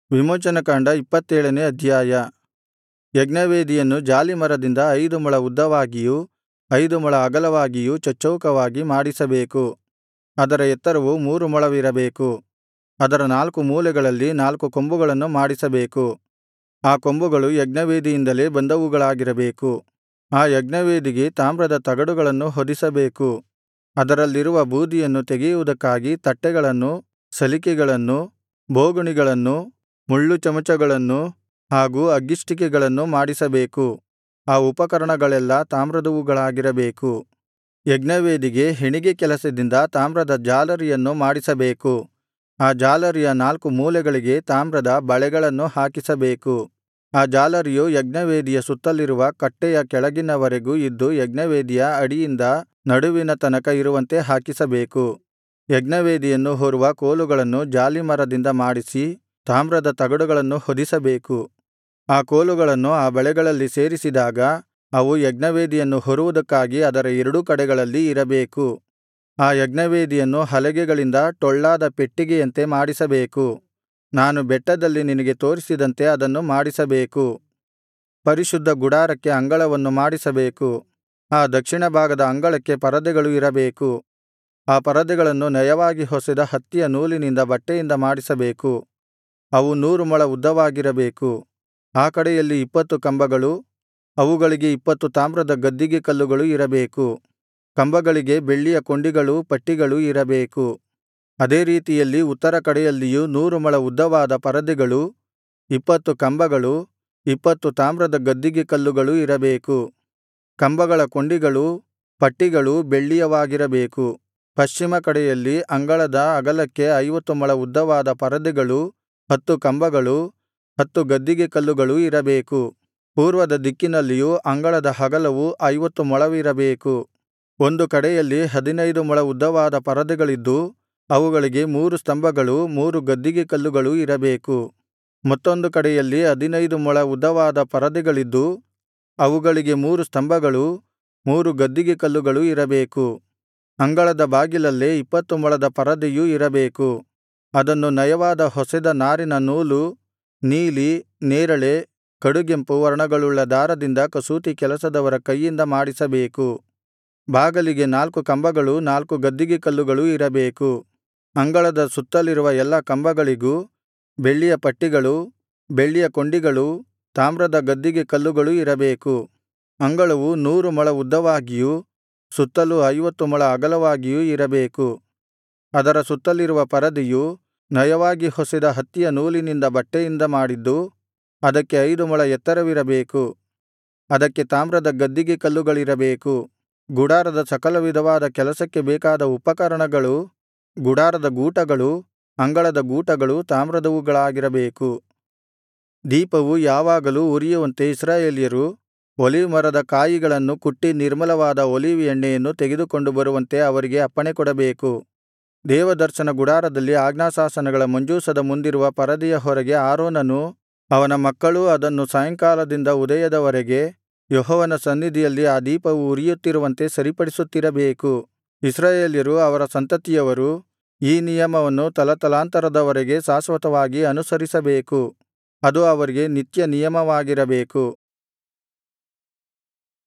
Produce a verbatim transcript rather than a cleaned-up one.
ವಿಮೋಚನಕಾಂಡ ಇಪ್ಪತ್ತೇಳನೇ ಅಧ್ಯಾಯ. ಯಜ್ಞವೇದಿಯನ್ನು ಜಾಲೀಮರದಿಂದ ಐದು ಮೊಳ ಉದ್ದವಾಗಿಯೂ ಐದು ಮೊಳ ಅಗಲವಾಗಿಯೂ ಚಚ್ಚೌಕವಾಗಿ ಮಾಡಿಸಬೇಕು. ಅದರ ಎತ್ತರವು ಮೂರು ಮೊಳವಿರಬೇಕು. ಅದರ ನಾಲ್ಕು ಮೂಲೆಗಳಲ್ಲಿ ನಾಲ್ಕು ಕೊಂಬುಗಳನ್ನು ಮಾಡಿಸಬೇಕು. ಆ ಕೊಂಬುಗಳು ಯಜ್ಞವೇದಿಯಿಂದಲೇ ಬಂದವುಗಳಾಗಿರಬೇಕು. ಆ ಯಜ್ಞವೇದಿಗೆ ತಾಮ್ರದ ತಗಡುಗಳನ್ನು ಹೊದಿಸಬೇಕು. ಅದರಲ್ಲಿರುವ ಬೂದಿಯನ್ನು ತೆಗೆಯುವುದಕ್ಕಾಗಿ ತಟ್ಟೆಗಳನ್ನು, ಸಲಿಕೆಗಳನ್ನು, ಬೋಗುಣಿಗಳನ್ನು, ಮುಳ್ಳು ಚಮಚಗಳನ್ನು ಹಾಗೂ ಅಗ್ಗಿಷ್ಟಿಕೆಗಳನ್ನು ಮಾಡಿಸಬೇಕು. ಆ ಉಪಕರಣಗಳೆಲ್ಲಾ ತಾಮ್ರದವುಗಳಾಗಿರಬೇಕು. ಯಜ್ಞವೇದಿಗೆ ಹೆಣಿಗೆ ಕೆಲಸದಿಂದ ತಾಮ್ರದ ಜಾಲರಿಯನ್ನು ಮಾಡಿಸಬೇಕು. ಆ ಜಾಲರಿಯ ನಾಲ್ಕು ಮೂಲೆಗಳಿಗೆ ತಾಮ್ರದ ಬಳೆಗಳನ್ನು ಹಾಕಿಸಬೇಕು. ಆ ಜಾಲರಿಯು ಯಜ್ಞವೇದಿಯ ಸುತ್ತಲಿರುವ ಕಟ್ಟೆಯ ಕೆಳಗಿನವರೆಗೂ ಇದ್ದು ಯಜ್ಞವೇದಿಯ ಅಡಿಯಿಂದ ನಡುವಿನ ತನಕ ಇರುವಂತೆ ಹಾಕಿಸಬೇಕು. ಯಜ್ಞವೇದಿಯನ್ನು ಹೊರುವ ಕೋಲುಗಳನ್ನು ಜಾಲೀಮರದಿಂದ ಮಾಡಿಸಿ ತಾಮ್ರದ ತಗಡುಗಳನ್ನು ಹೊದಿಸಬೇಕು. ಆ ಕೋಲುಗಳನ್ನು ಆ ಬಳೆಗಳಲ್ಲಿ ಸೇರಿಸಿದಾಗ ಅವು ಯಜ್ಞವೇದಿಯನ್ನು ಹೊರುವುದಕ್ಕಾಗಿ ಅದರ ಎರಡೂ ಕಡೆಗಳಲ್ಲಿ ಇರಬೇಕು. ಆ ಯಜ್ಞವೇದಿಯನ್ನು ಹಲಗೆಗಳಿಂದ ಟೊಳ್ಳಾದ ಪೆಟ್ಟಿಗೆಯಂತೆ ಮಾಡಿಸಬೇಕು. ನಾನು ಬೆಟ್ಟದಲ್ಲಿ ನಿನಗೆ ತೋರಿಸಿದಂತೆ ಅದನ್ನು ಮಾಡಿಸಬೇಕು. ಪರಿಶುದ್ಧ ಗುಡಾರಕ್ಕೆ ಅಂಗಳವನ್ನು ಮಾಡಿಸಬೇಕು. ಆ ದಕ್ಷಿಣ ಭಾಗದ ಅಂಗಳಕ್ಕೆ ಪರದೆಗಳು ಇರಬೇಕು. ಆ ಪರದೆಗಳನ್ನು ನಯವಾಗಿ ಹೊಸೆದ ಹತ್ತಿಯ ನೂಲಿನಿಂದ ಬಟ್ಟೆಯಿಂದ ಮಾಡಿಸಬೇಕು. ಅವು ನೂರು ಮೊಳ ಉದ್ದವಾಗಿರಬೇಕು. ಆ ಕಡೆಯಲ್ಲಿ ಇಪ್ಪತ್ತು ಕಂಬಗಳು, ಅವುಗಳಿಗೆ ಇಪ್ಪತ್ತು ತಾಮ್ರದ ಗದ್ದಿಗೆ ಕಲ್ಲುಗಳು ಇರಬೇಕು. ಕಂಬಗಳಿಗೆ ಬೆಳ್ಳಿಯ ಕೊಂಡಿಗಳೂ ಪಟ್ಟಿಗಳೂ ಇರಬೇಕು. ಅದೇ ರೀತಿಯಲ್ಲಿ ಉತ್ತರ ಕಡೆಯಲ್ಲಿಯೂ ನೂರು ಮೊಳ ಉದ್ದವಾದ ಪರದೆಗಳೂ, ಇಪ್ಪತ್ತು ಕಂಬಗಳು, ಇಪ್ಪತ್ತು ತಾಮ್ರದ ಗದ್ದಿಗೆ ಕಲ್ಲುಗಳೂ ಇರಬೇಕು. ಕಂಬಗಳ ಕೊಂಡಿಗಳೂ ಪಟ್ಟಿಗಳೂ ಬೆಳ್ಳಿಯವಾಗಿರಬೇಕು. ಪಶ್ಚಿಮ ಕಡೆಯಲ್ಲಿ ಅಂಗಳದ ಅಗಲಕ್ಕೆ ಐವತ್ತು ಮೊಳ ಉದ್ದವಾದ ಪರದೆಗಳೂ, ಹತ್ತು ಕಂಬಗಳು, ಹತ್ತು ಗದ್ದಿಗೆ ಕಲ್ಲುಗಳೂ ಇರಬೇಕು. ಪೂರ್ವದ ದಿಕ್ಕಿನಲ್ಲಿಯೂ ಅಂಗಳದ ಅಗಲವು ಐವತ್ತು ಮೊಳವಿರಬೇಕು. ಒಂದು ಕಡೆಯಲ್ಲಿ ಹದಿನೈದು ಮೊಳ ಉದ್ದವಾದ ಪರದೆಗಳಿದ್ದು ಅವುಗಳಿಗೆ ಮೂರು ಸ್ತಂಭಗಳೂ ಮೂರು ಗದ್ದಿಗೆ ಕಲ್ಲುಗಳೂ ಇರಬೇಕು. ಮತ್ತೊಂದು ಕಡೆಯಲ್ಲಿ ಹದಿನೈದು ಮೊಳ ಉದ್ದವಾದ ಪರದೆಗಳಿದ್ದು ಅವುಗಳಿಗೆ ಮೂರು ಸ್ತಂಭಗಳೂ ಮೂರು ಗದ್ದಿಗೆ ಕಲ್ಲುಗಳೂ ಇರಬೇಕು. ಅಂಗಳದ ಬಾಗಿಲಲ್ಲೇ ಇಪ್ಪತ್ತು ಮೊಳದ ಪರದೆಯೂ ಇರಬೇಕು. ಅದನ್ನು ನಯವಾದ ಹೊಸೆದ ನಾರಿನ ನೂಲು, ನೀಲಿ, ನೇರಳೆ, ಕಡುಗೆಂಪು ವರ್ಣಗಳುಳ್ಳ ದಾರದಿಂದ ಕಸೂತಿ ಕೆಲಸದವರ ಕೈಯಿಂದ ಮಾಡಿಸಬೇಕು. ಬಾಗಿಲಿಗೆ ನಾಲ್ಕು ಕಂಬಗಳೂ ನಾಲ್ಕು ಗದ್ದಿಗೆ ಕಲ್ಲುಗಳೂ ಇರಬೇಕು. ಅಂಗಳದ ಸುತ್ತಲಿರುವ ಎಲ್ಲಾ ಕಂಬಗಳಿಗೂ ಬೆಳ್ಳಿಯ ಪಟ್ಟಿಗಳೂ ಬೆಳ್ಳಿಯ ಕೊಂಡಿಗಳೂ ತಾಮ್ರದ ಗದ್ದಿಗೆ ಕಲ್ಲುಗಳೂ ಇರಬೇಕು. ಅಂಗಳವು ನೂರು ಮೊಳ ಉದ್ದವಾಗಿಯೂ ಸುತ್ತಲೂ ಐವತ್ತು ಮೊಳ ಅಗಲವಾಗಿಯೂ ಇರಬೇಕು. ಅದರ ಸುತ್ತಲಿರುವ ಪರದೆಯು ನಯವಾಗಿ ಹೊಸೆದ ಹತ್ತಿಯ ನೂಲಿನಿಂದ ಬಟ್ಟೆಯಿಂದ ಮಾಡಿದ್ದು ಅದಕ್ಕೆ ಐದು ಮೊಳ ಎತ್ತರವಿರಬೇಕು. ಅದಕ್ಕೆ ತಾಮ್ರದ ಗದ್ದಿಗೆ ಕಲ್ಲುಗಳಿರಬೇಕು. ಗುಡಾರದ ಸಕಲ ವಿಧವಾದ ಕೆಲಸಕ್ಕೆ ಬೇಕಾದ ಉಪಕರಣಗಳು, ಗುಡಾರದ ಗೂಟಗಳು, ಅಂಗಳದ ಗೂಟಗಳು ತಾಮ್ರದವುಗಳಾಗಿರಬೇಕು. ದೀಪವು ಯಾವಾಗಲೂ ಉರಿಯುವಂತೆ ಇಸ್ರಾಯೇಲ್ಯರು ಒಲಿವ್ ಮರದ ಕಾಯಿಗಳನ್ನು ಕುಟ್ಟಿ ನಿರ್ಮಲವಾದ ಒಲಿವ್ ಎಣ್ಣೆಯನ್ನು ತೆಗೆದುಕೊಂಡು ಬರುವಂತೆ ಅವರಿಗೆ ಅಪ್ಪಣೆಕೊಡಬೇಕು. ದೇವದರ್ಶನ ಗುಡಾರದಲ್ಲಿ ಆಜ್ಞಾಶಾಸನಗಳ ಮಂಜೂಷದ ಮುಂದಿರುವ ಪರದೆಯ ಹೊರಗೆ ಆರೋನನೂ ಅವನ ಮಕ್ಕಳೂ ಅದನ್ನು ಸಾಯಂಕಾಲದಿಂದ ಉದಯದವರೆಗೆ ಯೆಹೋವನ ಸನ್ನಿಧಿಯಲ್ಲಿ ಆ ದೀಪವು ಉರಿಯುತ್ತಿರುವಂತೆ ಸರಿಪಡಿಸುತ್ತಿರಬೇಕು. ಇಸ್ರಾಯೇಲ್ಯರು ಅವರ ಸಂತತಿಯವರೂ ಈ ನಿಯಮವನ್ನು ತಲತಲಾಂತರದವರೆಗೆ ಶಾಶ್ವತವಾಗಿ ಅನುಸರಿಸಬೇಕು. ಅದು ಅವರಿಗೆ ನಿತ್ಯ ನಿಯಮವಾಗಿರಬೇಕು.